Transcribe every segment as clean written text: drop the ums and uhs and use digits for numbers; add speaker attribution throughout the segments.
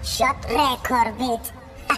Speaker 1: Shot record beat.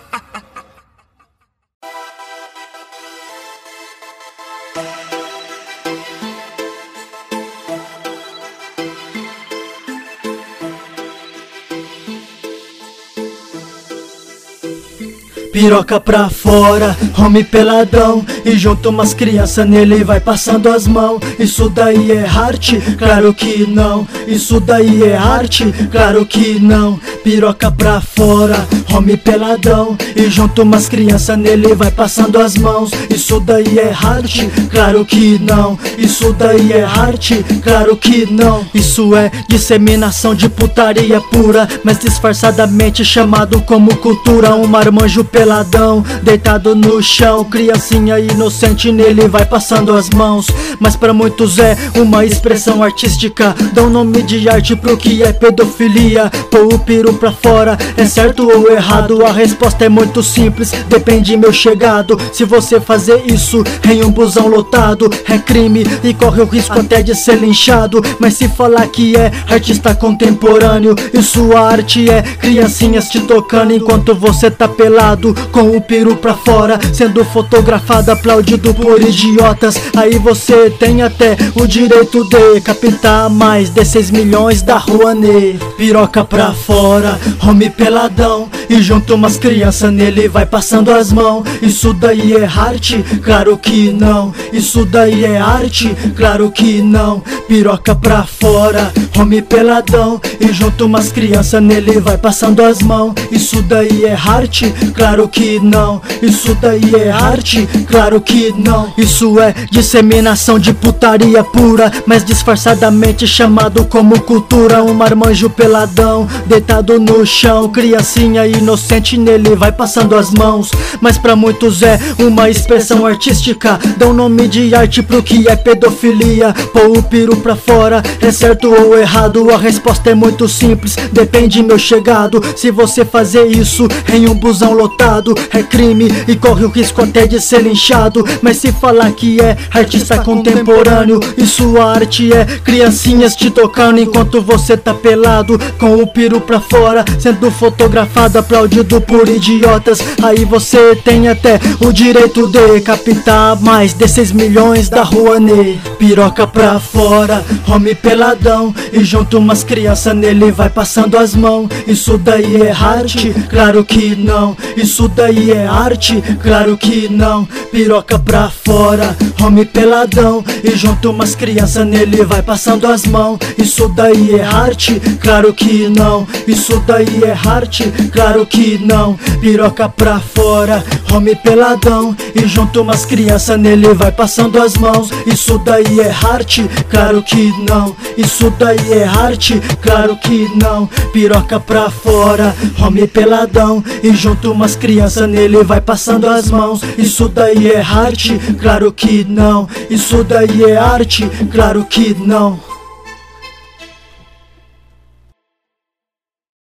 Speaker 2: Piroca pra fora, homem peladão, e junto umas crianças nele vai passando as mãos. Isso daí é arte? Claro que não. Isso daí é arte? Claro que não. Piroca pra fora, homem peladão, e junto umas crianças nele vai passando as mãos. Isso daí é arte? Claro que não. Isso daí é arte? Claro que não. Isso é disseminação de putaria pura, mas disfarçadamente chamado como cultura. Um marmanjo peladão, deitado no chão, criancinha inocente nele vai passando as mãos. Mas pra muitos é uma expressão artística, dá um nome de arte pro que é pedofilia. Pôr o peru pra fora, é certo ou errado? A resposta é muito simples, depende meu chegado. Se você fazer isso em um busão lotado, é crime e corre o risco até de ser linchado. Mas se falar que é artista contemporâneo, e sua arte é criancinhas te tocando enquanto você tá pelado, com o peru pra fora, sendo fotografado, aplaudido por idiotas, aí você tem até o direito de captar mais de 6 milhões da Rouanet. Piroca pra fora, homem peladão, e junto umas crianças nele vai passando as mãos. Isso daí é arte? Claro que não. Isso daí é arte? Claro que não. Piroca pra fora, homem peladão, e junto umas crianças nele vai passando as mãos. Isso daí é arte? Claro que não. Isso daí é arte? Claro que não. Isso é disseminação de putaria pura, mas disfarçadamente chamado como cultura. Um marmanjo peladão, deitado no chão, criancinha inocente nele vai passando as mãos. Mas pra muitos é uma expressão artística, dá um nome de arte pro que é pedofilia. Pôr o peru pra fora, é certo ou errado? A resposta é muito simples, depende meu chegado. Se você fazer isso em um busão lotado, é crime e corre o risco até de ser linchado. Mas se falar que é artista contemporâneo, e sua arte é criancinhas te tocando enquanto você tá pelado, com o peru pra fora, sendo fotografado, aplaudido por idiotas, aí você tem até o direito de captar mais de 6 milhões da Rouanet. Piroca pra fora, homem peladão, e junto umas crianças nele vai passando as mãos. Isso daí é arte? Claro que não. Isso daí é arte? Claro que não. Piroca pra fora, homem peladão, e junto umas crianças nele vai passando as mãos. Isso daí é arte? Claro que não. Isso daí é arte? Claro que não. Piroca pra fora, homem peladão, e junto umas crianças nele vai passando as mãos. Isso daí é arte? Claro que não. Isso daí é arte? Claro que não. Piroca pra fora, homem peladão, e junto umas crianças nele vai passando as mãos. Isso daí é arte? Claro que não. Isso daí é arte? Claro que não.